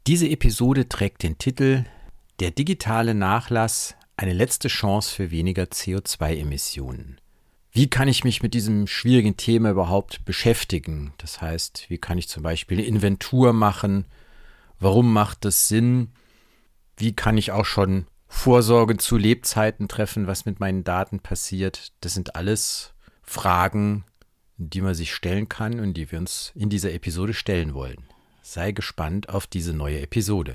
Diese Episode trägt den Titel „Der digitale Nachlass – eine letzte Chance für weniger CO2-Emissionen“. Wie kann ich mich mit diesem schwierigen Thema überhaupt beschäftigen? Das heißt, wie kann ich zum Beispiel eine Inventur machen? Warum macht das Sinn? Wie kann ich auch schon Vorsorge zu Lebzeiten treffen, was mit meinen Daten passiert? Das sind alles Fragen, die man sich stellen kann und die wir uns in dieser Episode stellen wollen. Sei gespannt auf diese neue Episode.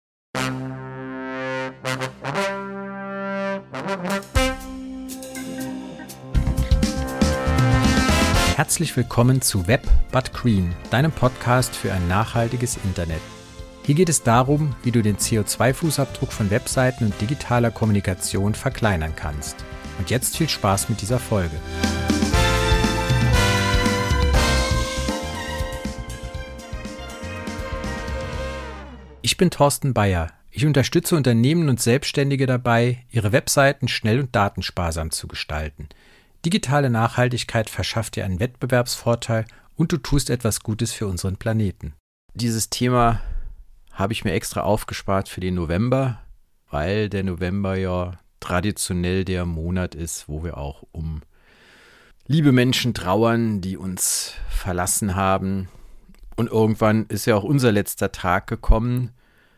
Herzlich willkommen zu Web but Green, deinem Podcast für ein nachhaltiges Internet. Hier geht es darum, wie du den CO2-Fußabdruck von Webseiten und digitaler Kommunikation verkleinern kannst. Und jetzt viel Spaß mit dieser Folge. Ich bin Thorsten Bayer. Ich unterstütze Unternehmen und Selbstständige dabei, ihre Webseiten schnell und datensparsam zu gestalten. Digitale Nachhaltigkeit verschafft dir einen Wettbewerbsvorteil und du tust etwas Gutes für unseren Planeten. Dieses Thema habe ich mir extra aufgespart für den November, weil der November ja traditionell der Monat ist, wo wir auch um liebe Menschen trauern, die uns verlassen haben. Und irgendwann ist ja auch unser letzter Tag gekommen.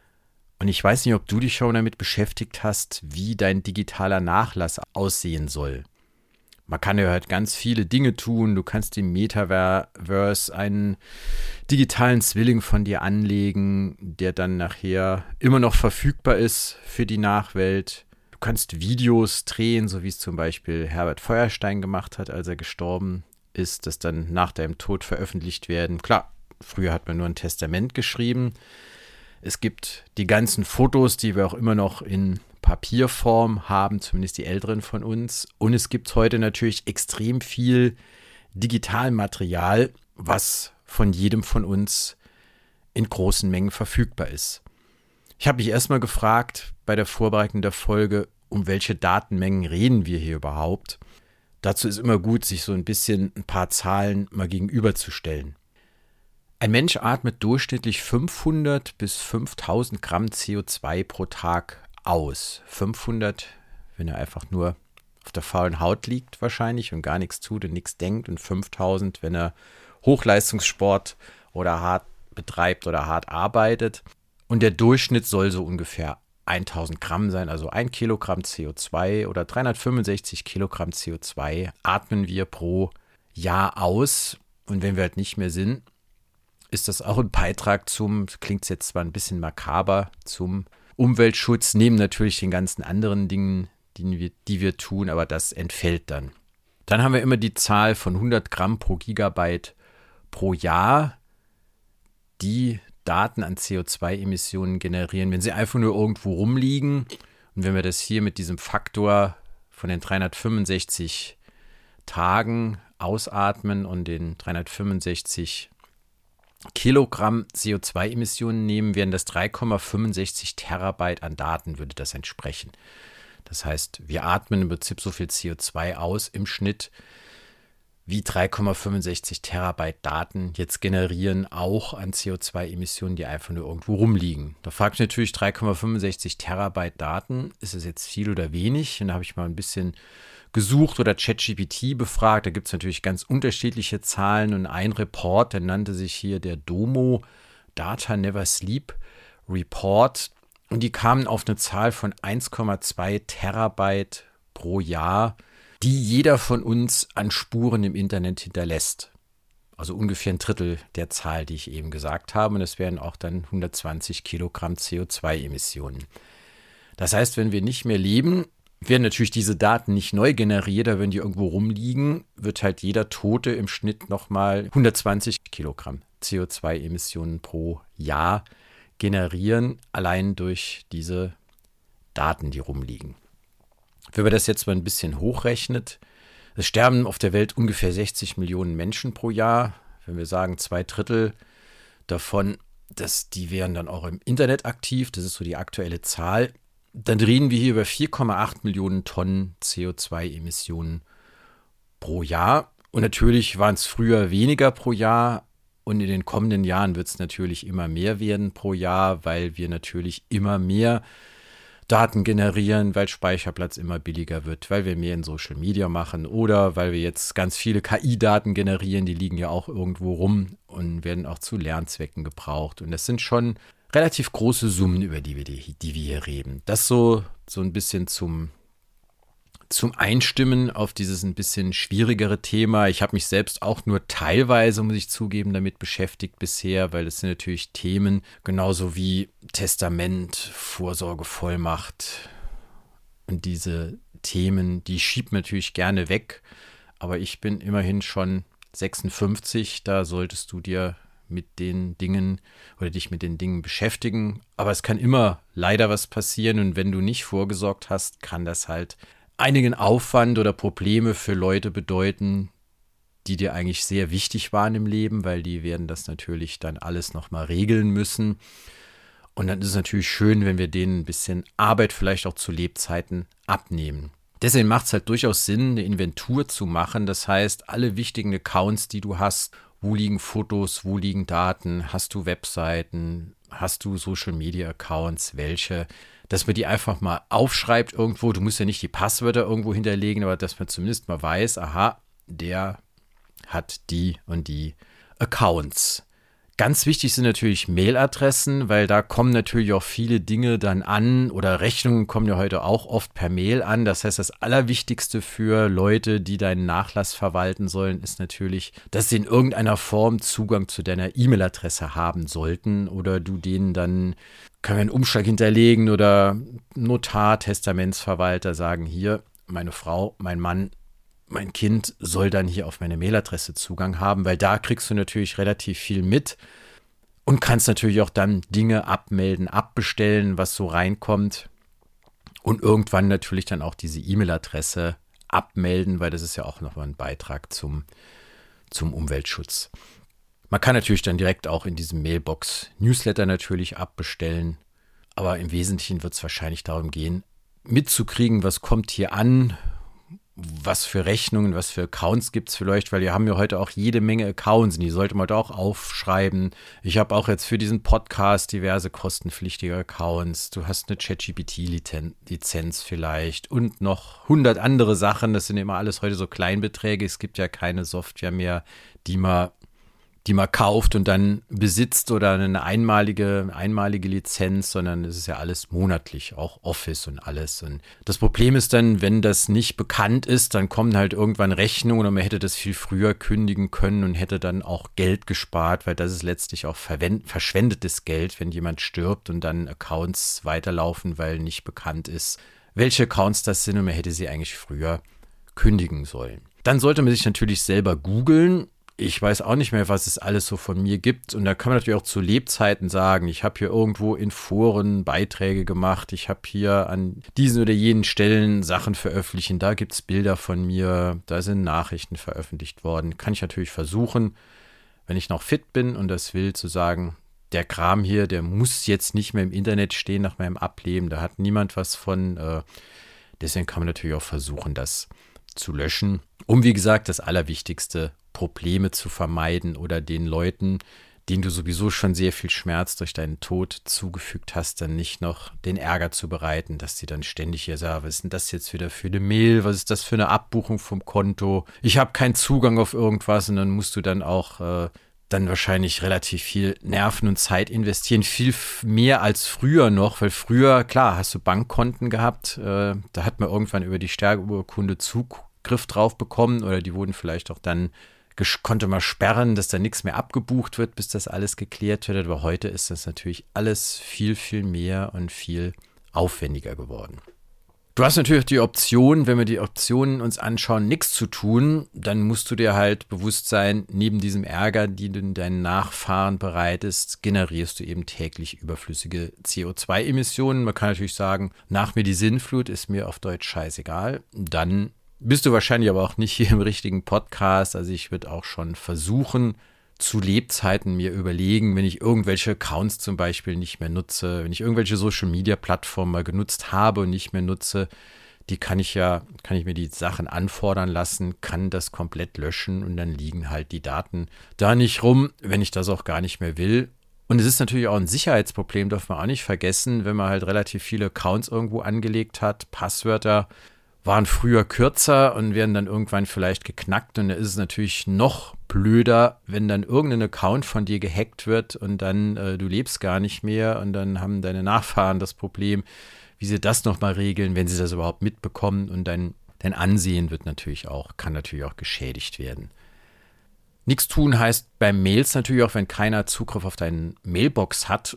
Und ich weiß nicht, ob du dich schon damit beschäftigt hast, wie dein digitaler Nachlass aussehen soll. Man kann ja halt ganz viele Dinge tun. Du kannst im Metaverse einen digitalen Zwilling von dir anlegen, der dann nachher immer noch verfügbar ist für die Nachwelt. Du kannst Videos drehen, so wie es zum Beispiel Herbert Feuerstein gemacht hat, als er gestorben ist, das dann nach deinem Tod veröffentlicht werden. Klar, früher hat man nur ein Testament geschrieben. Es gibt die ganzen Fotos, die wir auch immer noch in Papierform haben, zumindest die Älteren von uns. Und es gibt heute natürlich extrem viel Digitalmaterial, was von jedem von uns in großen Mengen verfügbar ist. Ich habe mich erstmal gefragt bei der Vorbereitung der Folge, um welche Datenmengen reden wir hier überhaupt? Dazu ist immer gut, sich so ein paar Zahlen mal gegenüberzustellen. Ein Mensch atmet durchschnittlich 500 bis 5000 Gramm CO2 pro Tag aus. 500, wenn er einfach nur auf der faulen Haut liegt wahrscheinlich und gar nichts tut und nichts denkt. Und 5000, wenn er Hochleistungssport oder hart betreibt oder hart arbeitet. Und der Durchschnitt soll so ungefähr 1000 Gramm sein, also 1 Kilogramm CO2 oder 365 Kilogramm CO2 atmen wir pro Jahr aus. Und wenn wir halt nicht mehr sind, ist das auch ein Beitrag klingt jetzt zwar ein bisschen makaber, zum Umweltschutz, neben natürlich den ganzen anderen Dingen, die wir tun, aber das entfällt dann. Dann haben wir immer die Zahl von 100 Gramm pro Gigabyte pro Jahr, die Daten an CO2-Emissionen generieren, wenn sie einfach nur irgendwo rumliegen. Und wenn wir das hier mit diesem Faktor von den 365 Tagen ausatmen und den 365 Kilogramm CO2-Emissionen nehmen, wären das 3,65 Terabyte an Daten, würde das entsprechen. Das heißt, wir atmen im Prinzip so viel CO2 aus im Schnitt, wie 3,65 Terabyte Daten jetzt generieren, auch an CO2-Emissionen, die einfach nur irgendwo rumliegen. Da fragt natürlich 3,65 Terabyte Daten, ist es jetzt viel oder wenig? Und da habe ich mal ein bisschen gesucht oder ChatGPT befragt. Da gibt es natürlich ganz unterschiedliche Zahlen und ein Report, der nannte sich hier der DOMO Data Never Sleep Report und die kamen auf eine Zahl von 1,2 Terabyte pro Jahr, die jeder von uns an Spuren im Internet hinterlässt. Also ungefähr ein Drittel der Zahl, die ich eben gesagt habe. Und es wären auch dann 120 Kilogramm CO2-Emissionen. Das heißt, wenn wir nicht mehr leben, werden natürlich diese Daten nicht neu generiert, aber wenn die irgendwo rumliegen, wird halt jeder Tote im Schnitt nochmal 120 Kilogramm CO2-Emissionen pro Jahr generieren, allein durch diese Daten, die rumliegen. Wenn man das jetzt mal ein bisschen hochrechnet, es sterben auf der Welt ungefähr 60 Millionen Menschen pro Jahr. Wenn wir sagen, 2/3 davon, die wären dann auch im Internet aktiv, das ist so die aktuelle Zahl. Dann reden wir hier über 4,8 Millionen Tonnen CO2-Emissionen pro Jahr. Und natürlich waren es früher weniger pro Jahr, Und in den kommenden Jahren wird es natürlich immer mehr werden pro Jahr, weil wir natürlich immer mehr Daten generieren, weil Speicherplatz immer billiger wird, weil wir mehr in Social Media machen oder weil wir jetzt ganz viele KI-Daten generieren, die liegen ja auch irgendwo rum und werden auch zu Lernzwecken gebraucht. Und das sind schon relativ große Summen, über die wir hier reden. Das so ein bisschen zum Einstimmen auf dieses ein bisschen schwierigere Thema. Ich habe mich selbst auch nur teilweise, muss ich zugeben, damit beschäftigt bisher, weil das sind natürlich Themen, genauso wie Testament, Vorsorgevollmacht und diese Themen, die schiebt man natürlich gerne weg. Aber ich bin immerhin schon 56, da solltest du dir mit den Dingen oder dich mit den Dingen beschäftigen. Aber es kann immer leider was passieren und wenn du nicht vorgesorgt hast, kann das halt einigen Aufwand oder Probleme für Leute bedeuten, die dir eigentlich sehr wichtig waren im Leben, weil die werden das natürlich dann alles nochmal regeln müssen. Und dann ist es natürlich schön, wenn wir denen ein bisschen Arbeit vielleicht auch zu Lebzeiten abnehmen. Deswegen macht es halt durchaus Sinn, eine Inventur zu machen. Das heißt, alle wichtigen Accounts, die du hast, wo liegen Fotos, wo liegen Daten, hast du Webseiten, hast du Social-Media-Accounts, welche, dass man die einfach mal aufschreibt irgendwo. Du musst ja nicht die Passwörter irgendwo hinterlegen, aber dass man zumindest mal weiß, aha, der hat die und die Accounts. Ganz wichtig sind natürlich Mailadressen, weil da kommen natürlich auch viele Dinge dann an oder Rechnungen kommen ja heute auch oft per Mail an. Das heißt, das Allerwichtigste für Leute, die deinen Nachlass verwalten sollen, ist natürlich, dass sie in irgendeiner Form Zugang zu deiner E-Mail-Adresse haben sollten oder du denen dann, können wir einen Umschlag hinterlegen oder Notar, Testamentsverwalter sagen, hier, meine Frau, mein Mann, mein Kind soll dann hier auf meine Mailadresse Zugang haben, weil da kriegst du natürlich relativ viel mit und kannst natürlich auch dann Dinge abmelden, abbestellen, was so reinkommt und irgendwann natürlich dann auch diese E-Mail-Adresse abmelden, weil das ist ja auch nochmal ein Beitrag zum Umweltschutz. Man kann natürlich dann direkt auch in diesem Mailbox-Newsletter natürlich abbestellen, aber im Wesentlichen wird es wahrscheinlich darum gehen, mitzukriegen, was kommt hier an, was für Rechnungen, was für Accounts gibt es vielleicht, weil wir haben ja heute auch jede Menge Accounts und die sollte man da auch aufschreiben. Ich habe auch jetzt für diesen Podcast diverse kostenpflichtige Accounts. Du hast eine ChatGPT-Lizenz vielleicht und noch 100 andere Sachen. Das sind immer alles heute so Kleinbeträge. Es gibt ja keine Software mehr, die man kauft und dann besitzt oder eine einmalige Lizenz, sondern es ist ja alles monatlich, auch Office und alles. Und das Problem ist dann, wenn das nicht bekannt ist, dann kommen halt irgendwann Rechnungen und man hätte das viel früher kündigen können und hätte dann auch Geld gespart, weil das ist letztlich auch verschwendetes Geld, wenn jemand stirbt und dann Accounts weiterlaufen, weil nicht bekannt ist, welche Accounts das sind und man hätte sie eigentlich früher kündigen sollen. Dann sollte man sich natürlich selber googeln. Ich weiß auch nicht mehr, was es alles so von mir gibt. Und da kann man natürlich auch zu Lebzeiten sagen, ich habe hier irgendwo in Foren Beiträge gemacht, ich habe hier an diesen oder jenen Stellen Sachen veröffentlicht, da gibt es Bilder von mir, da sind Nachrichten veröffentlicht worden. Kann ich natürlich versuchen, wenn ich noch fit bin und das will, zu sagen, der Kram hier, der muss jetzt nicht mehr im Internet stehen nach meinem Ableben, da hat niemand was von. Deswegen kann man natürlich auch versuchen, das zu löschen, um, wie gesagt, das Allerwichtigste, Probleme zu vermeiden oder den Leuten, denen du sowieso schon sehr viel Schmerz durch deinen Tod zugefügt hast, dann nicht noch den Ärger zu bereiten, dass die dann ständig hier sagen, was ist denn das jetzt wieder für eine Mail, was ist das für eine Abbuchung vom Konto, ich habe keinen Zugang auf irgendwas und dann musst du dann auch dann wahrscheinlich relativ viel Nerven und Zeit investieren, viel mehr als früher noch, weil früher, klar, hast du Bankkonten gehabt, da hat man irgendwann über die Sterbeurkunde Zugriff drauf bekommen oder die wurden vielleicht auch dann konnte man sperren, dass da nichts mehr abgebucht wird, bis das alles geklärt wird. Aber heute ist das natürlich alles viel, viel mehr und viel aufwendiger geworden. Du hast natürlich die Option, wenn wir die Optionen uns anschauen, nichts zu tun, dann musst du dir halt bewusst sein, neben diesem Ärger, den du deinen Nachfahren bereitest, generierst du eben täglich überflüssige CO2-Emissionen. Man kann natürlich sagen, nach mir die Sinnflut, ist mir auf Deutsch scheißegal. Dann bist du wahrscheinlich aber auch nicht hier im richtigen Podcast. Also ich würde auch schon versuchen, zu Lebzeiten mir überlegen, wenn ich irgendwelche Accounts zum Beispiel nicht mehr nutze, wenn ich irgendwelche Social-Media-Plattformen mal genutzt habe und nicht mehr nutze, kann ich mir die Sachen anfordern lassen, kann das komplett löschen und dann liegen halt die Daten da nicht rum, wenn ich das auch gar nicht mehr will. Und es ist natürlich auch ein Sicherheitsproblem, darf man auch nicht vergessen, wenn man halt relativ viele Accounts irgendwo angelegt hat. Passwörter waren früher kürzer und werden dann irgendwann vielleicht geknackt. Und da ist es natürlich noch blöder, wenn dann irgendein Account von dir gehackt wird und dann du lebst gar nicht mehr und dann haben deine Nachfahren das Problem, wie sie das nochmal regeln, wenn sie das überhaupt mitbekommen, und dein Ansehen kann natürlich auch geschädigt werden. Nichts tun heißt bei Mails natürlich auch, wenn keiner Zugriff auf deine Mailbox hat,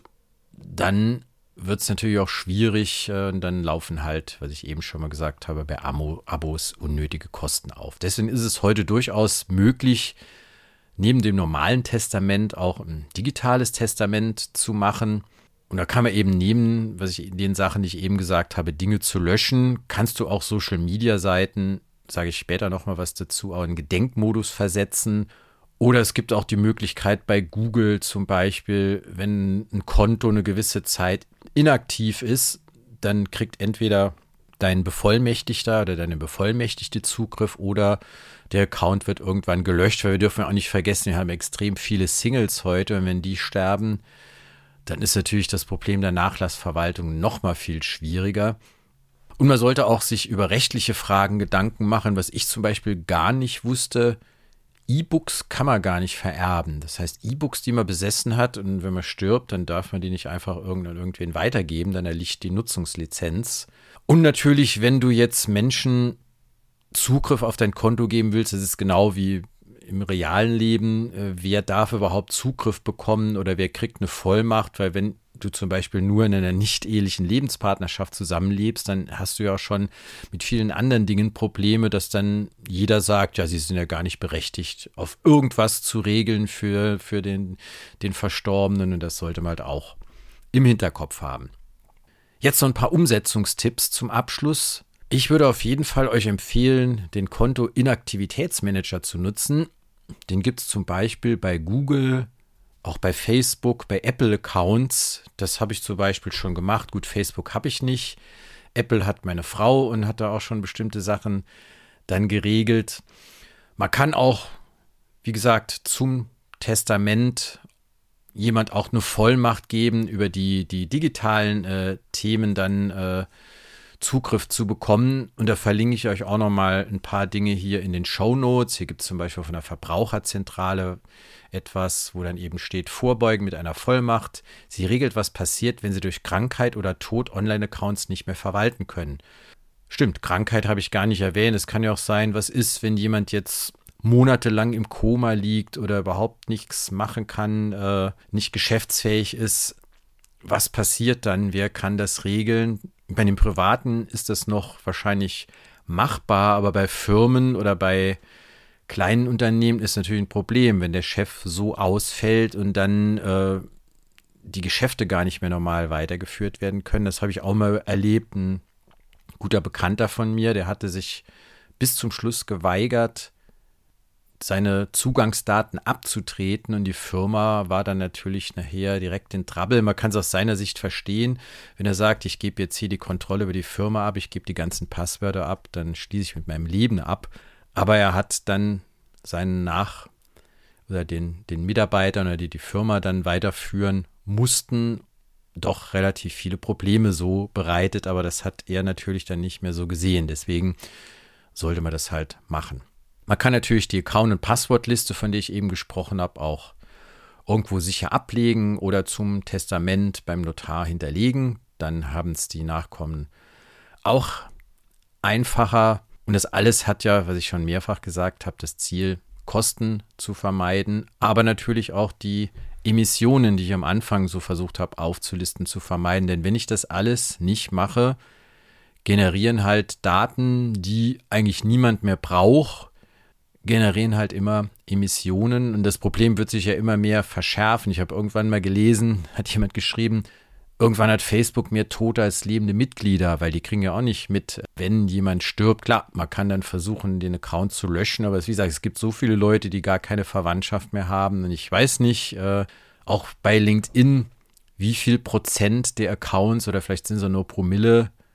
dann wird es natürlich auch schwierig, und dann laufen halt, was ich eben schon mal gesagt habe, bei Abos unnötige Kosten auf. Deswegen ist es heute durchaus möglich, neben dem normalen Testament auch ein digitales Testament zu machen. Und da kann man eben neben, den Sachen, die ich eben gesagt habe, Dinge zu löschen, kannst du auch Social-Media-Seiten, sage ich später nochmal was dazu, auch in Gedenkmodus versetzen. Oder es gibt auch die Möglichkeit bei Google zum Beispiel, wenn ein Konto eine gewisse Zeit inaktiv ist, dann kriegt entweder dein Bevollmächtigter oder deine Bevollmächtigte Zugriff oder der Account wird irgendwann gelöscht, weil wir dürfen auch nicht vergessen, wir haben extrem viele Singles heute und wenn die sterben, dann ist natürlich das Problem der Nachlassverwaltung noch mal viel schwieriger. Und man sollte auch sich über rechtliche Fragen Gedanken machen, was ich zum Beispiel gar nicht wusste. E-Books kann man gar nicht vererben. Das heißt, E-Books, die man besessen hat und wenn man stirbt, dann darf man die nicht einfach irgendwen weitergeben, dann erlischt die Nutzungslizenz. Und natürlich, wenn du jetzt Menschen Zugriff auf dein Konto geben willst, das ist genau wie im realen Leben, wer darf überhaupt Zugriff bekommen oder wer kriegt eine Vollmacht, weil wenn du zum Beispiel nur in einer nicht-ehelichen Lebenspartnerschaft zusammenlebst, dann hast du ja schon mit vielen anderen Dingen Probleme, dass dann jeder sagt, ja, sie sind ja gar nicht berechtigt, auf irgendwas zu regeln für den Verstorbenen und das sollte man halt auch im Hinterkopf haben. Jetzt noch ein paar Umsetzungstipps zum Abschluss. Ich würde auf jeden Fall euch empfehlen, den Konto-Inaktivitätsmanager zu nutzen. Den gibt es zum Beispiel bei Google, auch bei Facebook, bei Apple-Accounts. Das habe ich zum Beispiel schon gemacht. Gut, Facebook habe ich nicht. Apple hat meine Frau und hat da auch schon bestimmte Sachen dann geregelt. Man kann auch, wie gesagt, zum Testament jemand auch eine Vollmacht geben, über die digitalen Themen dann Zugriff zu bekommen. Und da verlinke ich euch auch nochmal ein paar Dinge hier in den Shownotes. Hier gibt es zum Beispiel von der Verbraucherzentrale etwas, wo dann eben steht, Vorbeugen mit einer Vollmacht. Sie regelt, was passiert, wenn Sie durch Krankheit oder Tod Online-Accounts nicht mehr verwalten können. Stimmt, Krankheit habe ich gar nicht erwähnt. Es kann ja auch sein, was ist, wenn jemand jetzt monatelang im Koma liegt oder überhaupt nichts machen kann, nicht geschäftsfähig ist. Was passiert dann? Wer kann das regeln? Bei den Privaten ist das noch wahrscheinlich machbar, aber bei Firmen oder bei kleinen Unternehmen ist natürlich ein Problem, wenn der Chef so ausfällt und dann die Geschäfte gar nicht mehr normal weitergeführt werden können. Das habe ich auch mal erlebt. Ein guter Bekannter von mir, der hatte sich bis zum Schluss geweigert, seine Zugangsdaten abzutreten und die Firma war dann natürlich nachher direkt in Trouble. Man kann es aus seiner Sicht verstehen, wenn er sagt, ich gebe jetzt hier die Kontrolle über die Firma ab, ich gebe die ganzen Passwörter ab, dann schließe ich mit meinem Leben ab. Aber er hat dann seinen den Mitarbeitern oder die Firma dann weiterführen mussten, doch relativ viele Probleme so bereitet, aber das hat er natürlich dann nicht mehr so gesehen. Deswegen sollte man das halt machen. Man kann natürlich die Account- und Passwortliste, von der ich eben gesprochen habe, auch irgendwo sicher ablegen oder zum Testament beim Notar hinterlegen. Dann haben es die Nachkommen auch einfacher. Und das alles hat ja, was ich schon mehrfach gesagt habe, das Ziel, Kosten zu vermeiden, aber natürlich auch die Emissionen, die ich am Anfang so versucht habe aufzulisten, zu vermeiden. Denn wenn ich das alles nicht mache, generieren halt Daten, die eigentlich niemand mehr braucht, generieren halt immer Emissionen und das Problem wird sich ja immer mehr verschärfen. Ich habe irgendwann mal gelesen, hat jemand geschrieben, irgendwann hat Facebook mehr Tote als lebende Mitglieder, weil die kriegen ja auch nicht mit, wenn jemand stirbt. Klar, man kann dann versuchen, den Account zu löschen, aber wie gesagt, es gibt so viele Leute, die gar keine Verwandtschaft mehr haben und ich weiß nicht, auch bei LinkedIn, wie viel Prozent der Accounts oder vielleicht sind es nur Promille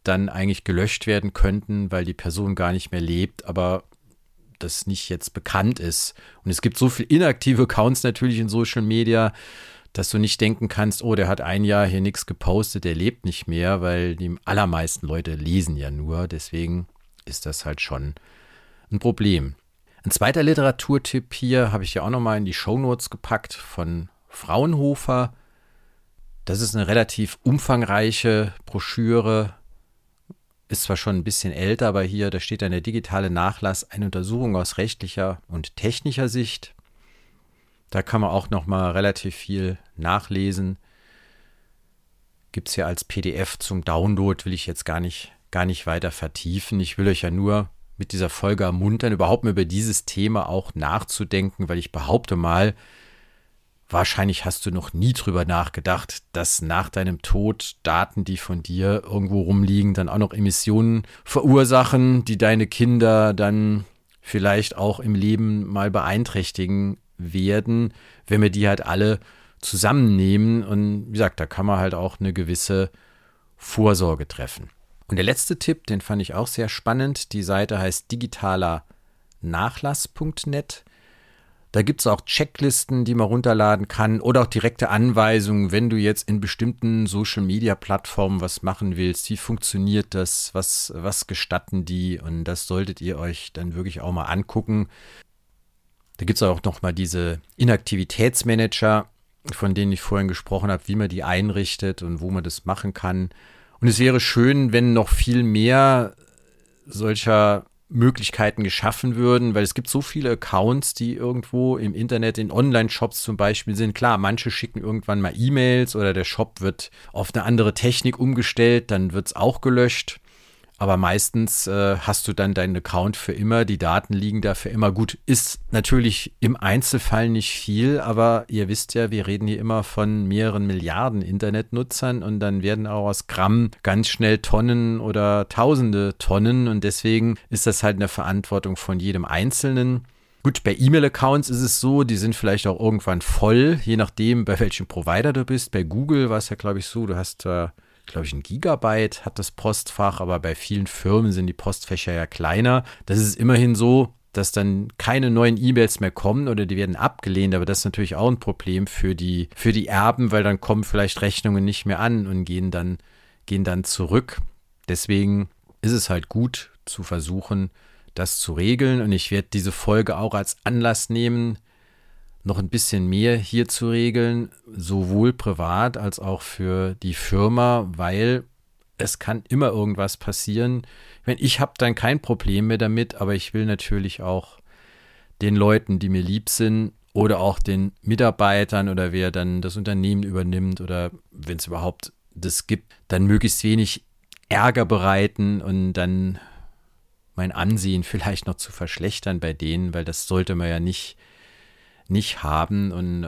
dann eigentlich gelöscht werden könnten, weil die Person gar nicht mehr lebt, aber das nicht jetzt bekannt ist. Und es gibt so viele inaktive Accounts natürlich in Social Media, dass du nicht denken kannst, oh, der hat ein Jahr hier nichts gepostet, der lebt nicht mehr, weil die allermeisten Leute lesen ja nur. Deswegen ist das halt schon ein Problem. Ein zweiter Literaturtipp hier habe ich ja auch nochmal in die Shownotes gepackt von Fraunhofer. Das ist eine relativ umfangreiche Broschüre, ist zwar schon ein bisschen älter, aber hier, da steht dann der digitale Nachlass, eine Untersuchung aus rechtlicher und technischer Sicht. Da kann man auch nochmal relativ viel nachlesen. Gibt es hier als PDF zum Download, will ich jetzt gar nicht weiter vertiefen. Ich will euch ja nur mit dieser Folge ermuntern, überhaupt mal über dieses Thema auch nachzudenken, weil ich behaupte mal, wahrscheinlich hast du noch nie drüber nachgedacht, dass nach deinem Tod Daten, die von dir irgendwo rumliegen, dann auch noch Emissionen verursachen, die deine Kinder dann vielleicht auch im Leben mal beeinträchtigen werden, wenn wir die halt alle zusammennehmen. Und wie gesagt, da kann man halt auch eine gewisse Vorsorge treffen. Und der letzte Tipp, den fand ich auch sehr spannend. Die Seite heißt digitaler-nachlass.net. Da gibt es auch Checklisten, die man runterladen kann oder auch direkte Anweisungen, wenn du jetzt in bestimmten Social-Media-Plattformen was machen willst. Wie funktioniert das? Was gestatten die? Und das solltet ihr euch dann wirklich auch mal angucken. Da gibt es auch nochmal diese Inaktivitätsmanager, von denen ich vorhin gesprochen habe, wie man die einrichtet und wo man das machen kann. Und es wäre schön, wenn noch viel mehr solcher Möglichkeiten geschaffen würden, weil es gibt so viele Accounts, die irgendwo im Internet, in Online-Shops zum Beispiel sind. Klar, manche schicken irgendwann mal E-Mails oder der Shop wird auf eine andere Technik umgestellt, dann wird es auch gelöscht. Aber meistens hast du dann deinen Account für immer, die Daten liegen da für immer. Gut, ist natürlich im Einzelfall nicht viel, aber ihr wisst ja, wir reden hier immer von mehreren Milliarden Internetnutzern und dann werden auch aus Gramm ganz schnell Tonnen oder Tausende Tonnen und deswegen ist das halt eine Verantwortung von jedem Einzelnen. Gut, bei E-Mail-Accounts ist es so, die sind vielleicht auch irgendwann voll, je nachdem, bei welchem Provider du bist. Bei Google war es ja, glaube ich, so, du hast glaube ich, 1 Gigabyte hat das Postfach, aber bei vielen Firmen sind die Postfächer ja kleiner. Das ist immerhin so, dass dann keine neuen E-Mails mehr kommen oder die werden abgelehnt, aber das ist natürlich auch ein Problem für die Erben, weil dann kommen vielleicht Rechnungen nicht mehr an und gehen dann zurück. Deswegen ist es halt gut zu versuchen, das zu regeln und ich werde diese Folge auch als Anlass nehmen, noch ein bisschen mehr hier zu regeln, sowohl privat als auch für die Firma, weil es kann immer irgendwas passieren. Ich habe dann kein Problem mehr damit, aber ich will natürlich auch den Leuten, die mir lieb sind oder auch den Mitarbeitern oder wer dann das Unternehmen übernimmt oder wenn es überhaupt das gibt, dann möglichst wenig Ärger bereiten und dann mein Ansehen vielleicht noch zu verschlechtern bei denen, weil das sollte man ja nicht haben. Und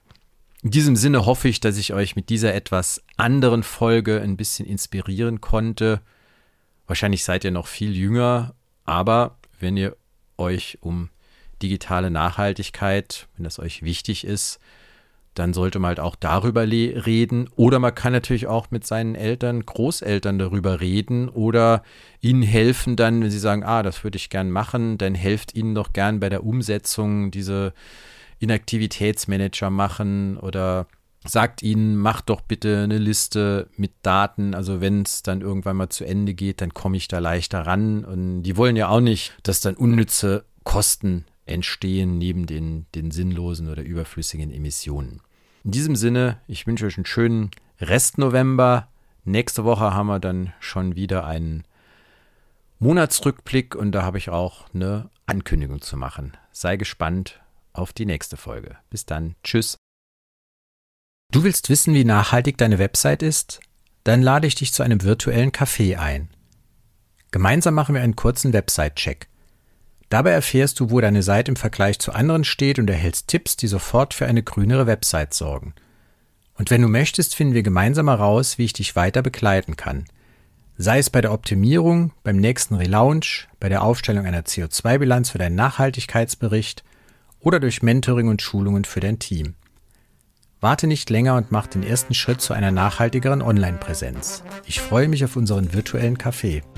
in diesem Sinne hoffe ich, dass ich euch mit dieser etwas anderen Folge ein bisschen inspirieren konnte. Wahrscheinlich seid ihr noch viel jünger, aber wenn ihr euch um digitale Nachhaltigkeit, wenn das euch wichtig ist, dann sollte man halt auch darüber reden. Oder man kann natürlich auch mit seinen Eltern, Großeltern darüber reden oder ihnen helfen dann, wenn sie sagen, das würde ich gern machen, dann helft ihnen doch gern bei der Umsetzung, diese Inaktivitätsmanager machen oder sagt ihnen, macht doch bitte eine Liste mit Daten, also wenn es dann irgendwann mal zu Ende geht, dann komme ich da leichter ran und die wollen ja auch nicht, dass dann unnütze Kosten entstehen neben den sinnlosen oder überflüssigen Emissionen. In diesem Sinne, ich wünsche euch einen schönen Rest November. Nächste Woche haben wir dann schon wieder einen Monatsrückblick und da habe ich auch eine Ankündigung zu machen. Sei gespannt auf die nächste Folge. Bis dann. Tschüss. Du willst wissen, wie nachhaltig deine Website ist? Dann lade ich dich zu einem virtuellen Café ein. Gemeinsam machen wir einen kurzen Website-Check. Dabei erfährst du, wo deine Seite im Vergleich zu anderen steht und erhältst Tipps, die sofort für eine grünere Website sorgen. Und wenn du möchtest, finden wir gemeinsam heraus, wie ich dich weiter begleiten kann. Sei es bei der Optimierung, beim nächsten Relaunch, bei der Aufstellung einer CO2-Bilanz für deinen Nachhaltigkeitsbericht oder durch Mentoring und Schulungen für dein Team. Warte nicht länger und mach den ersten Schritt zu einer nachhaltigeren Online-Präsenz. Ich freue mich auf unseren virtuellen Café.